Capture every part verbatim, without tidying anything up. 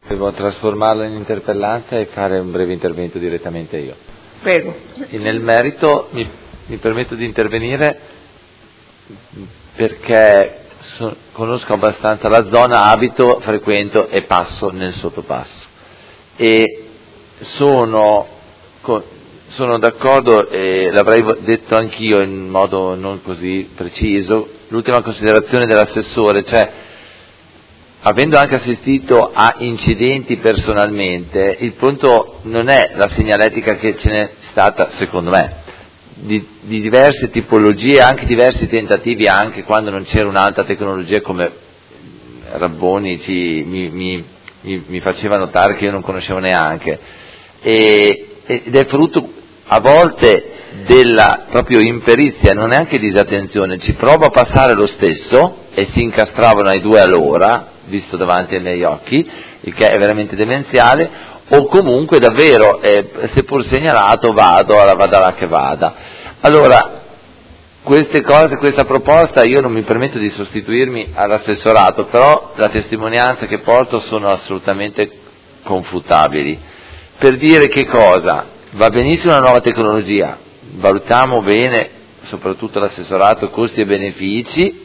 Devo trasformarlo in interpellanza e fare un breve intervento direttamente io. Prego. E nel merito mi, mi permetto di intervenire perché so, conosco abbastanza la zona, abito, frequento e passo nel sottopasso. E sono, sono d'accordo, e l'avrei detto anch'io in modo non così preciso, l'ultima considerazione dell'assessore, cioè avendo anche assistito a incidenti personalmente, il punto non è la segnaletica che ce n'è stata, secondo me, di, di diverse tipologie, anche diversi tentativi, anche quando non c'era un'alta tecnologia come Rabboni ci, mi, mi, mi, mi faceva notare che io non conoscevo neanche, e, ed è frutto a volte della proprio imperizia, non è anche disattenzione, ci provo a passare lo stesso e si incastravano ai due all'ora, visto davanti ai miei occhi, il che è veramente demenziale, o comunque davvero, eh, seppur segnalato, vado, alla vada là che vada. Allora, queste cose, questa proposta, io non mi permetto di sostituirmi all'assessorato, però la testimonianza che porto sono assolutamente confutabili. Per dire che cosa? Va benissimo la nuova tecnologia, valutiamo bene, soprattutto l'assessorato, costi e benefici,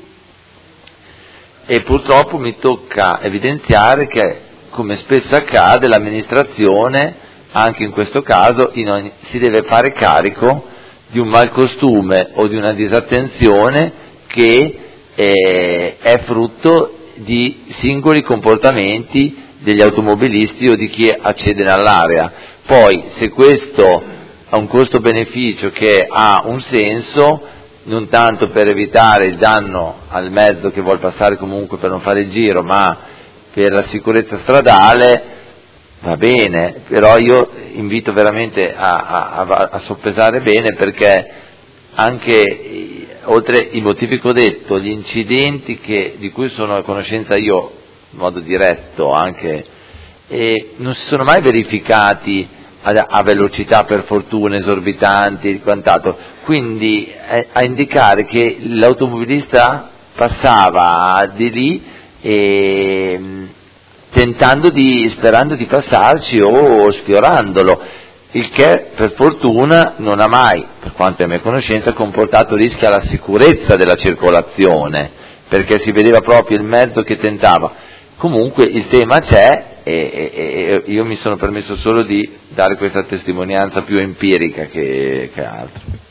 e purtroppo mi tocca evidenziare che, come spesso accade, l'amministrazione, anche in questo caso, in ogni, si deve fare carico di un malcostume o di una disattenzione che eh, è frutto di singoli comportamenti degli automobilisti o di chi accede all'area. Poi, se questo ha un costo-beneficio che ha un senso, non tanto per evitare il danno al mezzo che vuol passare comunque per non fare il giro, ma per la sicurezza stradale, va bene, però io invito veramente a, a, a soppesare bene, perché anche oltre i motivi che ho detto, gli incidenti che, di cui sono a conoscenza io in modo diretto anche, e non si sono mai verificati a, a velocità per fortuna esorbitanti e quant'altro, quindi eh, a indicare che l'automobilista passava di lì e, tentando di, sperando di passarci o sfiorandolo, il che per fortuna non ha mai, per quanto è mia conoscenza, comportato rischi alla sicurezza della circolazione, perché si vedeva proprio il mezzo che tentava. Comunque il tema c'è, e, e, e io mi sono permesso solo di dare questa testimonianza più empirica che, che altro.